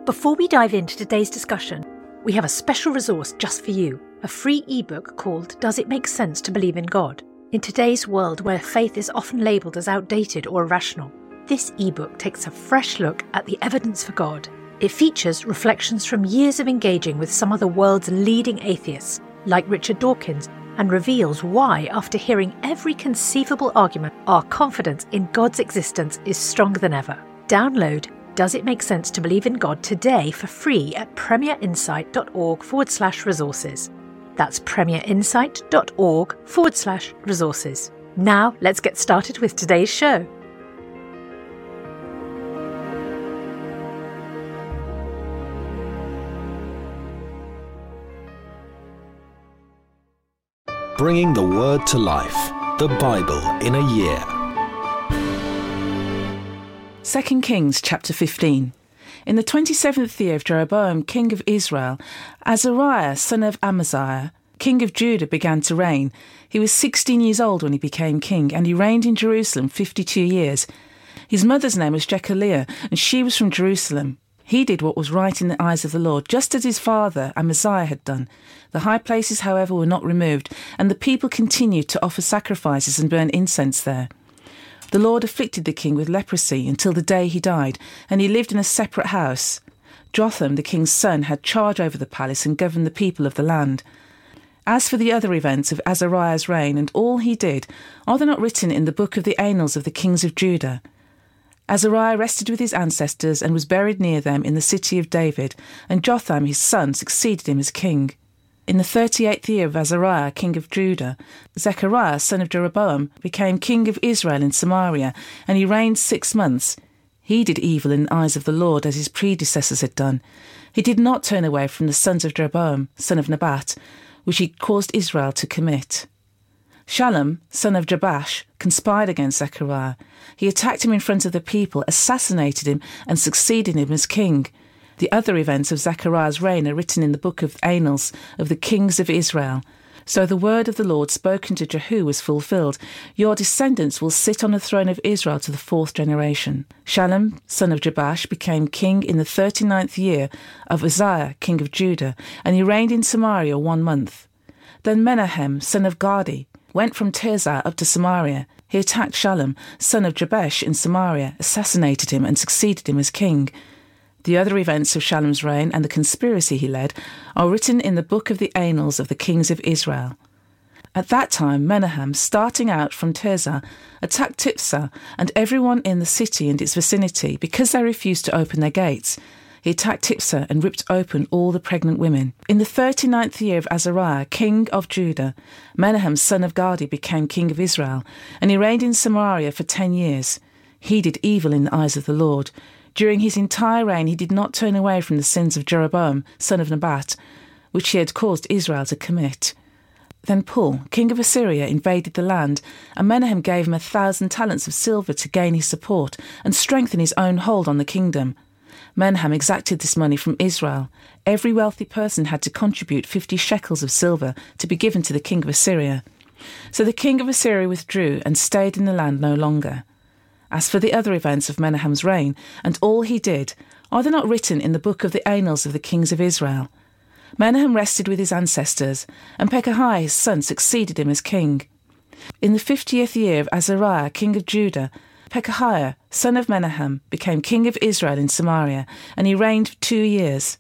Before we dive into today's discussion, we have a special resource just for you, a free ebook called Does It Make Sense to Believe in God? In today's world where faith is often labelled as outdated or irrational, this ebook takes a fresh look at the evidence for God. It features reflections from years of engaging with some of the world's leading atheists, like Richard Dawkins, and reveals why, after hearing every conceivable argument, our confidence in God's existence is stronger than ever. Download Does It Make Sense to Believe in God today for free at premierinsight.org/resources. That's premierinsight.org/resources. Now let's get started with today's show. Bringing the Word to life. The Bible in a year. 2 Kings chapter 15. In the 27th year of Jeroboam, king of Israel, Azariah, son of Amaziah, king of Judah, began to reign. He was 16 years old when he became king, and he reigned in Jerusalem 52 years. His mother's name was Jechaliah, and she was from Jerusalem. He did what was right in the eyes of the Lord, just as his father Amaziah had done. The high places, however, were not removed, and the people continued to offer sacrifices and burn incense there. The Lord afflicted the king with leprosy until the day he died, and he lived in a separate house. Jotham, the king's son, had charge over the palace and governed the people of the land. As for the other events of Azariah's reign and all he did, are they not written in the book of the annals of the kings of Judah? Azariah rested with his ancestors and was buried near them in the city of David, and Jotham his son succeeded him as king. In the 38th year of Azariah, king of Judah, Zechariah, son of Jeroboam, became king of Israel in Samaria, and he reigned 6 months. He did evil in the eyes of the Lord, as his predecessors had done. He did not turn away from the sons of Jeroboam, son of Nebat, which he caused Israel to commit. Shallum, son of Jabash, conspired against Zechariah. He attacked him in front of the people, assassinated him, and succeeded him as king. The other events of Zechariah's reign are written in the book of annals of the kings of Israel. So the word of the Lord spoken to Jehu was fulfilled. Your descendants will sit on the throne of Israel to the 4th generation. Shallum, son of Jabash, became king in the 39th year of Uzziah, king of Judah, and he reigned in Samaria 1 month. Then Menahem, son of Gadi, went from Tirzah up to Samaria. He attacked Shallum, son of Jabesh, in Samaria, assassinated him, and succeeded him as king. The other events of Shallum's reign and the conspiracy he led are written in the book of the annals of the kings of Israel. At that time, Menahem, starting out from Tirzah, attacked Tiphsah and everyone in the city and its vicinity, because they refused to open their gates. He attacked Tiphsah and ripped open all the pregnant women. In the 39th year of Azariah, king of Judah, Menahem, son of Gadi, became king of Israel, and he reigned in Samaria for 10 years. He did evil in the eyes of the Lord. During his entire reign, he did not turn away from the sins of Jeroboam, son of Nebat, which he had caused Israel to commit. Then Pul, king of Assyria, invaded the land, and Menahem gave him 1,000 talents of silver to gain his support and strengthen his own hold on the kingdom. Menahem exacted this money from Israel. Every wealthy person had to contribute 50 shekels of silver to be given to the king of Assyria. So the king of Assyria withdrew and stayed in the land no longer. As for the other events of Menahem's reign and all he did, are they not written in the book of the annals of the kings of Israel? Menahem rested with his ancestors, and Pekahiah his son succeeded him as king. In the 50th year of Azariah, king of Judah, Pekahiah, son of Menahem, became king of Israel in Samaria, and he reigned 2 years.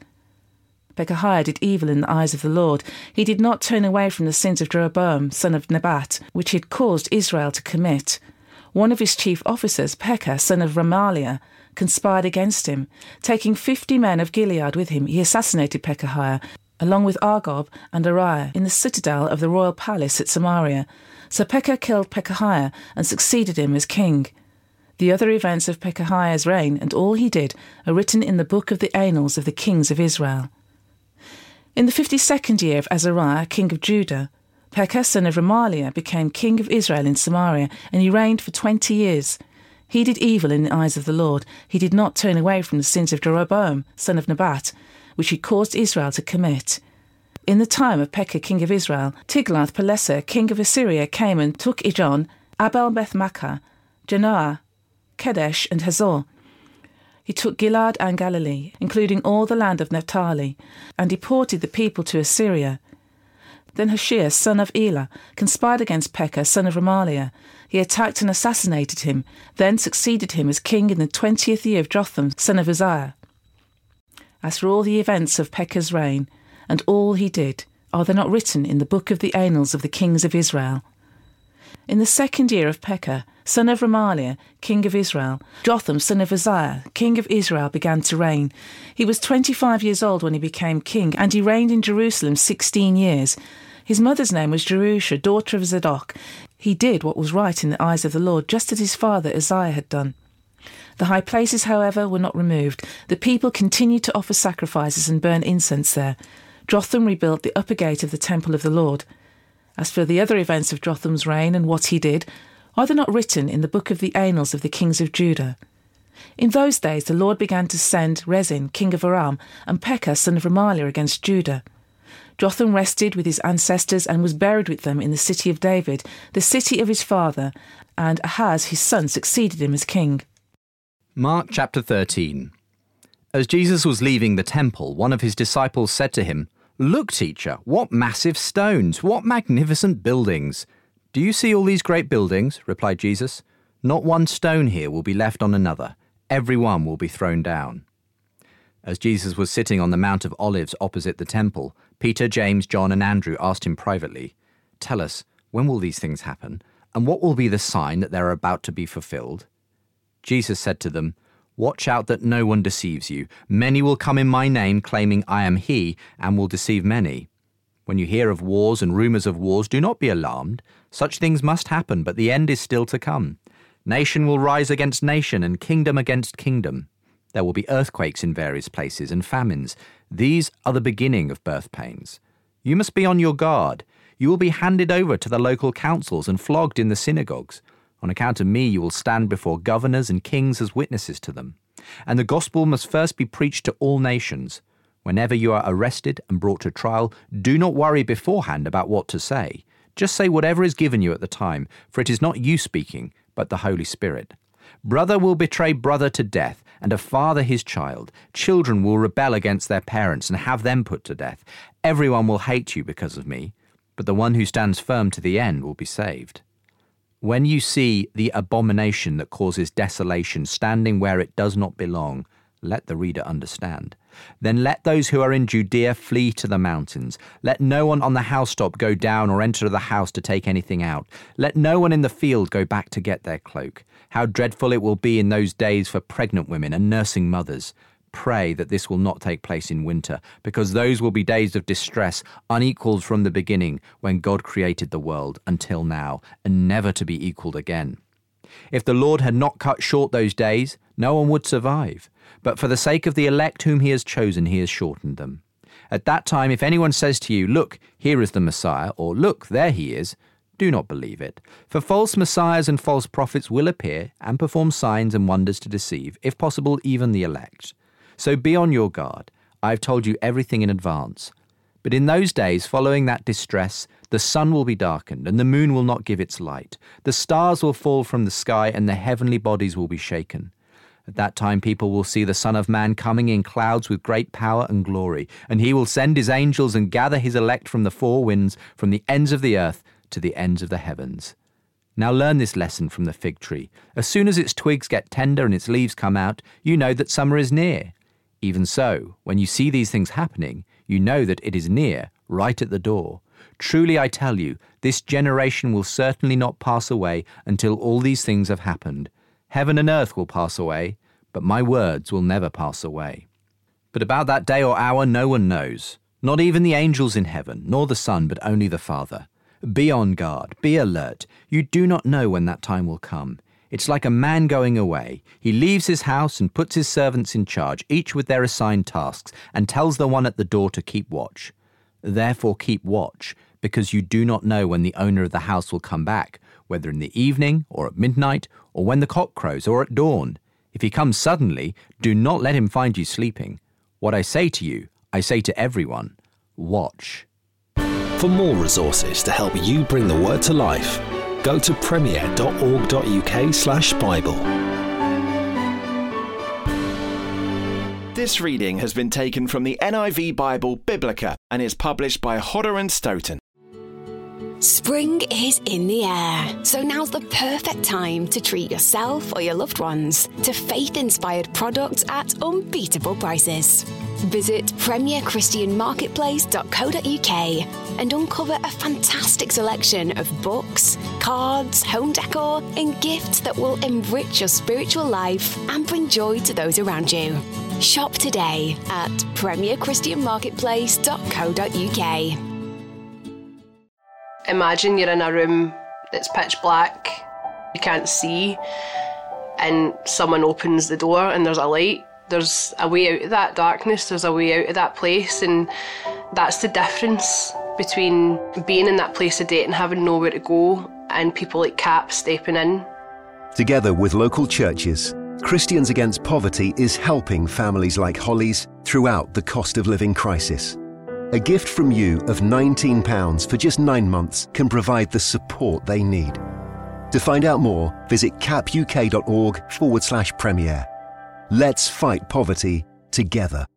Pekahiah did evil in the eyes of the Lord. He did not turn away from the sins of Jeroboam, son of Nebat, which he had caused Israel to commit. One of his chief officers, Pekah, son of Remaliah, conspired against him. Taking 50 men of Gilead with him, he assassinated Pekahiah, along with Argob and Ariah, in the citadel of the royal palace at Samaria. So Pekah killed Pekahiah and succeeded him as king. The other events of Pekahiah's reign and all he did are written in the book of the annals of the kings of Israel. In the 52nd year of Azariah, king of Judah, Pekah, son of Remaliah, became king of Israel in Samaria, and he reigned for 20 years. He did evil in the eyes of the Lord. He did not turn away from the sins of Jeroboam, son of Nebat, which he caused Israel to commit. In the time of Pekah, king of Israel, Tiglath-Pileser, king of Assyria, came and took Ijon, Abel-Beth-Maachah, Janoah, Kedesh, and Hazor. He took Gilead and Galilee, including all the land of Naphtali, and deported the people to Assyria. Then Hoshea, son of Elah, conspired against Pekah, son of Remaliah. He attacked and assassinated him, then succeeded him as king in the 20th year of Jotham, son of Uzziah. As for all the events of Pekah's reign, and all he did, are they not written in the book of the annals of the kings of Israel? In the 2nd year of Pekah, son of Remaliah, king of Israel, Jotham, son of Uzziah, king of Israel, began to reign. He was 25 years old when he became king, and he reigned in Jerusalem 16 years. His mother's name was Jerusha, daughter of Zadok. He did what was right in the eyes of the Lord, just as his father Uzziah had done. The high places, however, were not removed. The people continued to offer sacrifices and burn incense there. Jotham rebuilt the upper gate of the temple of the Lord. As for the other events of Jotham's reign and what he did, are they not written in the book of the annals of the kings of Judah? In those days the Lord began to send Rezin, king of Aram, and Pekah, son of Remaliah, against Judah. Jotham rested with his ancestors and was buried with them in the city of David, the city of his father, and Ahaz his son succeeded him as king. Mark chapter 13. As Jesus was leaving the temple, one of his disciples said to him, "Look, teacher, what massive stones, what magnificent buildings." "Do you see all these great buildings?" replied Jesus. "Not one stone here will be left on another. Every one will be thrown down." As Jesus was sitting on the Mount of Olives opposite the temple, Peter, James, John and Andrew asked him privately, "Tell us, when will these things happen? And what will be the sign that they're about to be fulfilled?" Jesus said to them, "Watch out that no one deceives you. Many will come in my name, claiming I am he, and will deceive many. When you hear of wars and rumours of wars, do not be alarmed. Such things must happen, but the end is still to come. Nation will rise against nation, and kingdom against kingdom. There will be earthquakes in various places and famines. These are the beginning of birth pains. You must be on your guard. You will be handed over to the local councils and flogged in the synagogues. On account of me, you will stand before governors and kings as witnesses to them. And the gospel must first be preached to all nations. Whenever you are arrested and brought to trial, do not worry beforehand about what to say. Just say whatever is given you at the time, for it is not you speaking, but the Holy Spirit. Brother will betray brother to death, and a father his child. Children will rebel against their parents and have them put to death. Everyone will hate you because of me, but the one who stands firm to the end will be saved. When you see the abomination that causes desolation standing where it does not belong, let the reader understand. Then let those who are in Judea flee to the mountains. Let no one on the housetop go down or enter the house to take anything out. Let no one in the field go back to get their cloak. How dreadful it will be in those days for pregnant women and nursing mothers. Pray that this will not take place in winter, because those will be days of distress, unequaled from the beginning, when God created the world, until now, and never to be equaled again. If the Lord had not cut short those days, no one would survive. But for the sake of the elect whom he has chosen, he has shortened them. At that time, if anyone says to you, 'Look, here is the Messiah,' or 'Look, there he is,' do not believe it. For false messiahs and false prophets will appear and perform signs and wonders to deceive, if possible, even the elect. So be on your guard. I have told you everything in advance. But in those days, following that distress, the sun will be darkened, and the moon will not give its light. The stars will fall from the sky, and the heavenly bodies will be shaken. At that time people will see the Son of Man coming in clouds with great power and glory, and he will send his angels and gather his elect from the four winds, from the ends of the earth to the ends of the heavens. Now learn this lesson from the fig tree. As soon as its twigs get tender and its leaves come out, you know that summer is near. Even so, when you see these things happening, you know that it is near, right at the door. Truly I tell you, this generation will certainly not pass away until all these things have happened. Heaven and earth will pass away, but my words will never pass away. But about that day or hour no one knows, not even the angels in heaven, nor the Son, but only the Father. Be on guard, be alert. You do not know when that time will come. It's like a man going away. He leaves his house and puts his servants in charge, each with their assigned tasks, and tells the one at the door to keep watch. Therefore keep watch, because you do not know when the owner of the house will come back, whether in the evening, or at midnight, or when the cock crows, or at dawn. If he comes suddenly, do not let him find you sleeping. What I say to you, I say to everyone, watch. For more resources to help you bring the word to life, go to premier.org.uk/Bible. This reading has been taken from the NIV Bible Biblica and is published by Hodder and Stoughton. Spring is in the air, so now's the perfect time to treat yourself or your loved ones to faith-inspired products at unbeatable prices. Visit premierchristianmarketplace.co.uk and uncover a fantastic selection of books, cards, home decor, and gifts that will enrich your spiritual life and bring joy to those around you. Shop today at premierchristianmarketplace.co.uk. Imagine you're in a room that's pitch black, you can't see, and someone opens the door and there's a light. There's a way out of that darkness, there's a way out of that place, and that's the difference between being in that place of debt and having nowhere to go and people like CAP stepping in. Together with local churches, Christians Against Poverty is helping families like Holly's throughout the cost of living crisis. A gift from you of £19 for just 9 months can provide the support they need. To find out more, visit capuk.org/premier. Let's fight poverty together.